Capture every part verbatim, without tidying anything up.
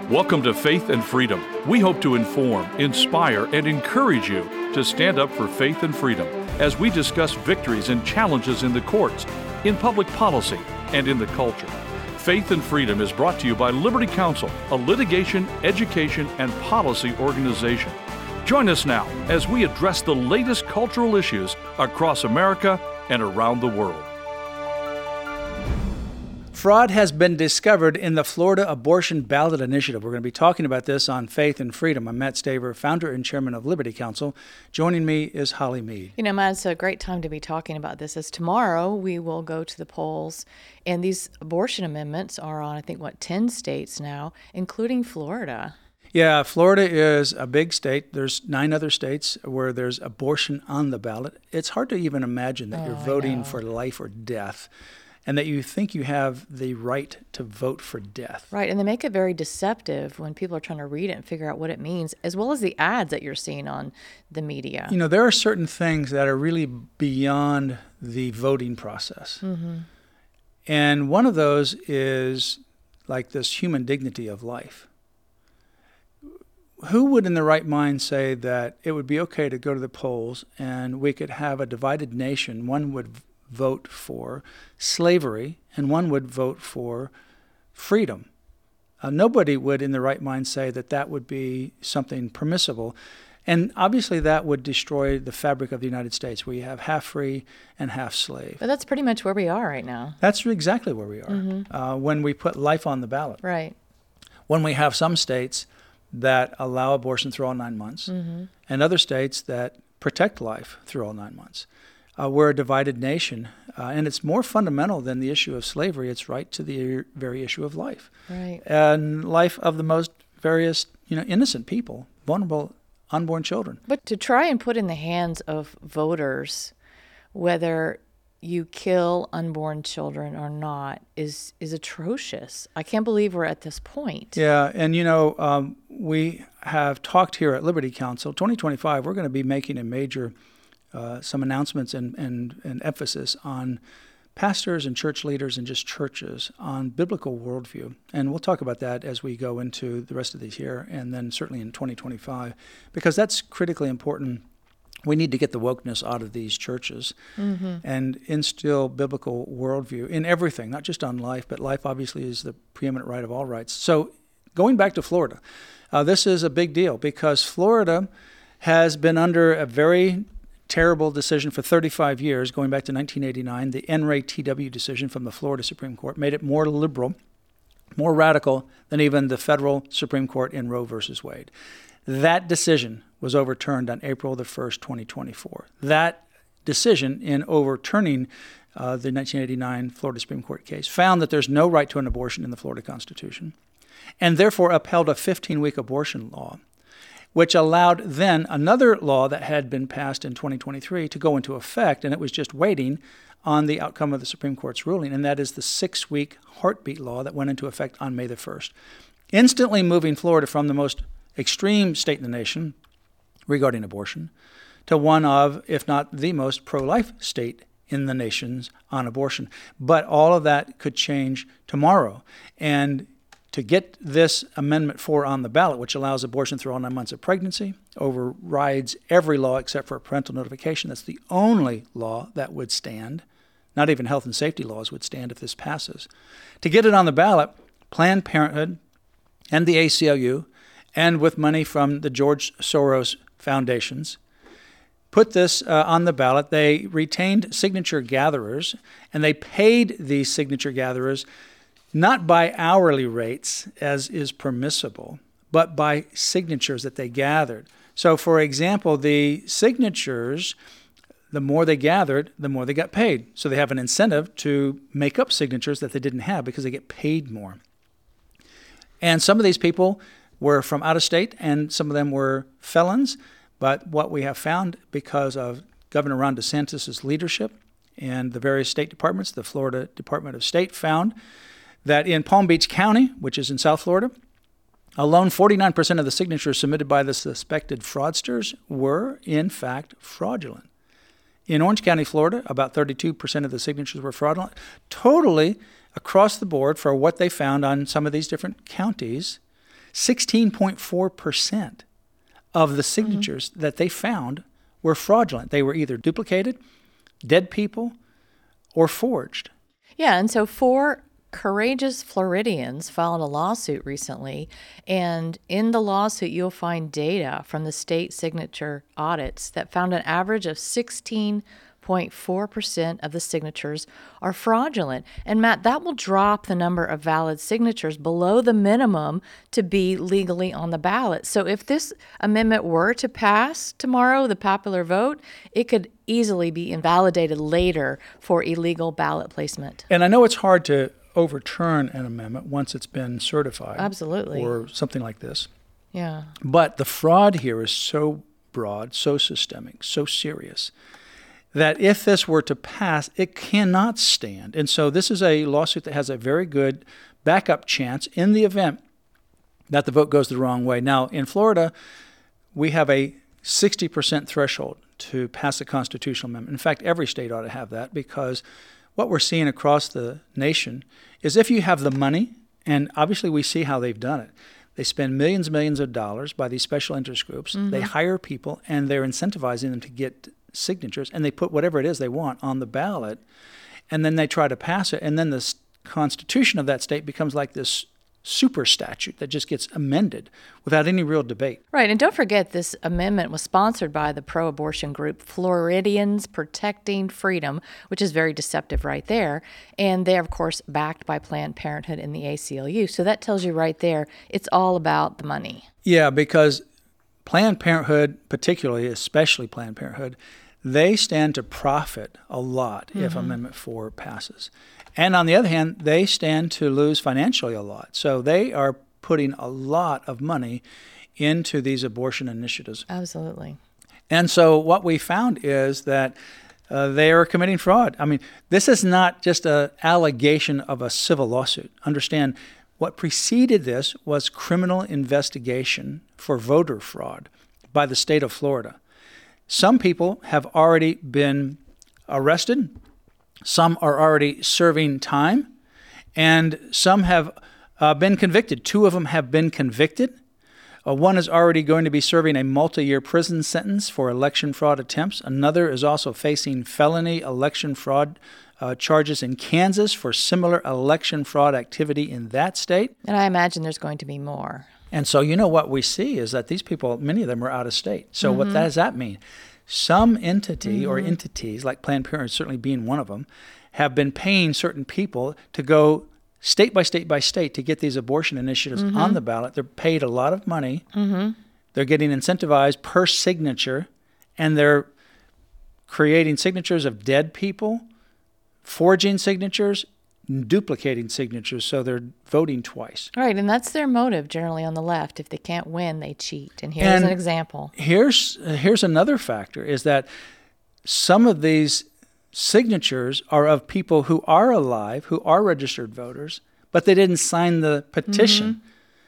Welcome to Faith and Freedom. We hope to inform, inspire, and encourage you to stand up for faith and freedom as we discuss victories and challenges in the courts, in public policy, and in the culture. Faith and Freedom is brought to you by Liberty Counsel, a litigation, education, and policy organization. Join us now as we address the latest cultural issues across America and around the world. Fraud has been discovered in the Florida Abortion Ballot Initiative. We're going to be talking about this on Faith and Freedom. I'm Matt Staver, founder and chairman of Liberty Counsel. Joining me is Holly Mead. You know, Matt, it's a great time to be talking about this, as tomorrow we will go to the polls, and these abortion amendments are on, I think, what, ten states now, including Florida. Yeah, Florida is a big state. There's nine other states where there's abortion on the ballot. It's hard to even imagine that Oh, you're I voting know. for life or death, and that you think you have the right to vote for death. Right, and they make it very deceptive when people are trying to read it and figure out what it means, as well as the ads that you're seeing on the media. You know, there are certain things that are really beyond the voting process. Mm-hmm. And one of those is like this human dignity of life. Who would in the right mind say that it would be okay to go to the polls and we could have a divided nation? One would vote for slavery and one would vote for freedom. Uh, nobody would in the right mind say that that would be something permissible. And obviously that would destroy the fabric of the United States, where you have half free and half slave. But that's pretty much where we are right now. That's exactly where we are. Mm-hmm. Uh, when we put life on the ballot. Right. When we have some states that allow abortion through all nine months Mm-hmm. and other states that protect life through all nine months. Uh, we're a divided nation, uh, and it's more fundamental than the issue of slavery. It's right to the very issue of life. Right. And life of the most various, you know, innocent people, vulnerable unborn children. But to try and put in the hands of voters whether you kill unborn children or not is is atrocious. I can't believe we're at this point. Yeah, and you know, um, we have talked here at Liberty Counsel, twenty twenty-five, we're going to be making a major, uh, some announcements and, and, and emphasis on pastors and church leaders and just churches on biblical worldview. And we'll talk about that as we go into the rest of this year and then certainly in twenty twenty-five, because that's critically important. We need to get the wokeness out of these churches mm-hmm. and instill biblical worldview in everything, not just on life, but life obviously is the preeminent right of all rights. So going back to Florida, uh, this is a big deal because Florida has been under a very terrible decision for thirty-five years, going back to nineteen eighty-nine. The N. Ray T W decision from the Florida Supreme Court made it more liberal, more radical than even the federal Supreme Court in Roe versus Wade. That decision was overturned on April the first, twenty twenty-four. That decision in overturning uh, the nineteen eighty-nine Florida Supreme Court case found that there's no right to an abortion in the Florida Constitution and therefore upheld a fifteen-week abortion law, which allowed then another law that had been passed in twenty twenty-three to go into effect, and it was just waiting on the outcome of the Supreme Court's ruling, and that is the six-week heartbeat law that went into effect on May the first, instantly moving Florida from the most extreme state in the nation regarding abortion to one of, if not the most pro-life state in the nations on abortion. But all of that could change tomorrow. And to get this Amendment four on the ballot, which allows abortion through all nine months of pregnancy, overrides every law except for parental notification. That's the only law that would stand. Not even health and safety laws would stand if this passes. To get it on the ballot, Planned Parenthood and the A C L U, and with money from the George Soros foundations, put this uh, on the ballot. They retained signature gatherers, and they paid these signature gatherers not by hourly rates, as is permissible, but by signatures that they gathered. So, for example, the signatures, the more they gathered, the more they got paid. So they have an incentive to make up signatures that they didn't have because they get paid more. And some of these people were from out of state, and some of them were felons. But what we have found, because of Governor Ron DeSantis' leadership and the various state departments, the Florida Department of State found that in Palm Beach County, which is in South Florida, alone forty-nine percent of the signatures submitted by the suspected fraudsters were, in fact, fraudulent. In Orange County, Florida, about thirty-two percent of the signatures were fraudulent. Totally across the board for what they found on some of these different counties, sixteen point four percent of the signatures mm-hmm. that they found were fraudulent. They were either duplicated, dead people, or forged. Yeah, and so four courageous Floridians filed a lawsuit recently, and in the lawsuit you'll find data from the state signature audits that found an average of sixteen point four percent of the signatures are fraudulent. And Matt, that will drop the number of valid signatures below the minimum to be legally on the ballot. So if this amendment were to pass tomorrow, the popular vote, it could easily be invalidated later for illegal ballot placement. And I know it's hard to overturn an amendment once it's been certified. Absolutely. Or something like this. Yeah. But the fraud here is so broad, so systemic, so serious, that if this were to pass, it cannot stand. And so this is a lawsuit that has a very good backup chance in the event that the vote goes the wrong way. Now, in Florida, we have a sixty percent threshold to pass a constitutional amendment. In fact, every state ought to have that, because what we're seeing across the nation is if you have the money, and obviously we see how they've done it. They spend millions and millions of dollars by these special interest groups. Mm-hmm. They hire people, and they're incentivizing them to get signatures, and they put whatever it is they want on the ballot, and then they try to pass it, and then the constitution of that state becomes like this super statute that just gets amended without any real debate. Right, and don't forget this amendment was sponsored by the pro-abortion group Floridians Protecting Freedom, which is very deceptive right there, and they're of course backed by Planned Parenthood and the A C L U. So that tells you right there it's all about the money. Yeah, because Planned Parenthood, particularly, especially Planned Parenthood, they stand to profit a lot mm-hmm. if Amendment four passes. And on the other hand, they stand to lose financially a lot. So they are putting a lot of money into these abortion initiatives. Absolutely. And so what we found is that uh, they are committing fraud. I mean, this is not just an allegation of a civil lawsuit. Understand, what preceded this was criminal investigation for voter fraud by the state of Florida. Some people have already been arrested, some are already serving time, and some have uh, been convicted. Two of them have been convicted. Uh, one is already going to be serving a multi-year prison sentence for election fraud attempts. Another is also facing felony election fraud uh, charges in Kansas for similar election fraud activity in that state. And I imagine there's going to be more. And so, you know, what we see is that these people, many of them are out of state. So mm-hmm. what does that mean? Some entity mm-hmm. or entities, like Planned Parenthood certainly being one of them, have been paying certain people to go state by state by state to get these abortion initiatives mm-hmm. on the ballot. They're paid a lot of money. Mm-hmm. They're getting incentivized per signature, and they're creating signatures of dead people, forging signatures, duplicating signatures, so they're voting twice. Right, and that's their motive generally on the left. If they can't win, they cheat. And here's and an example. Here's here's another factor, is that some of these signatures are of people who are alive, who are registered voters, but they didn't sign the petition. Mm-hmm.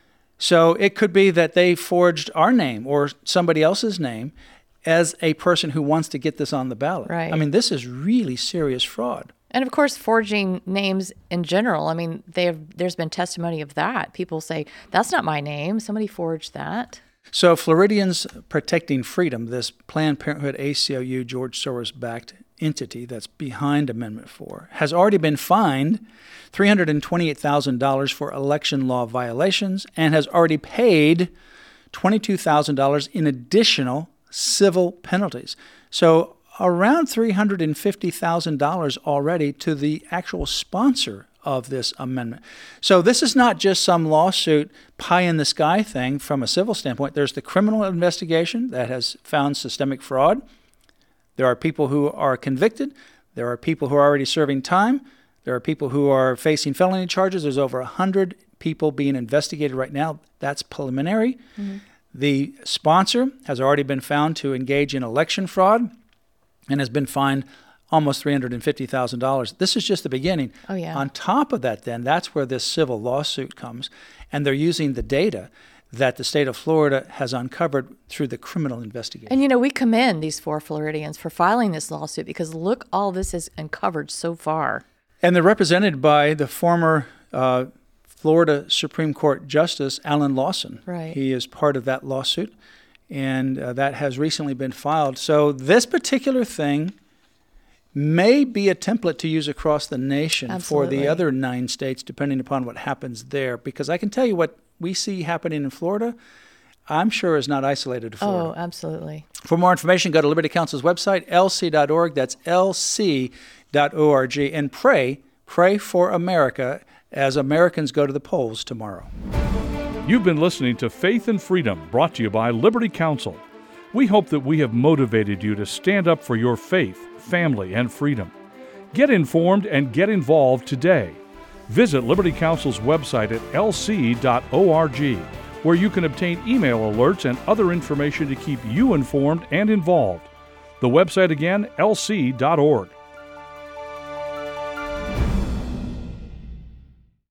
So it could be that they forged our name or somebody else's name as a person who wants to get this on the ballot. Right. I mean, this is really serious fraud. And of course, forging names in general. I mean, they have, there's been testimony of that. People say, that's not my name. Somebody forged that. So Floridians Protecting Freedom, this Planned Parenthood A C L U George Soros-backed entity that's behind Amendment four, has already been fined three hundred twenty-eight thousand dollars for election law violations and has already paid twenty-two thousand dollars in additional civil penalties. So around three hundred fifty thousand dollars already to the actual sponsor of this amendment. So this is not just some lawsuit pie-in-the-sky thing from a civil standpoint. There's the criminal investigation that has found systemic fraud. There are people who are convicted. There are people who are already serving time. There are people who are facing felony charges. There's over one hundred people being investigated right now. That's preliminary. Mm-hmm. The sponsor has already been found to engage in election fraud and has been fined almost three hundred fifty thousand dollars. This is just the beginning. Oh, yeah. On top of that, then, that's where this civil lawsuit comes, and they're using the data that the state of Florida has uncovered through the criminal investigation. And, you know, we commend these four Floridians for filing this lawsuit because look, all this is uncovered so far. And they're represented by the former uh, Florida Supreme Court Justice Alan Lawson. Right. He is part of that lawsuit, and uh, that has recently been filed. So this particular thing may be a template to use across the nation Absolutely. for the other nine states, depending upon what happens there. Because I can tell you what we see happening in Florida, I'm sure is not isolated to Florida. Oh, absolutely. For more information, go to Liberty Counsel's website, L C dot org. That's L C dot org. And pray, pray for America as Americans go to the polls tomorrow. You've been listening to Faith and Freedom, brought to you by Liberty Counsel. We hope that we have motivated you to stand up for your faith, family, and freedom. Get informed and get involved today. Visit Liberty Counsel's website at L C dot org, where you can obtain email alerts and other information to keep you informed and involved. The website again, L C dot org.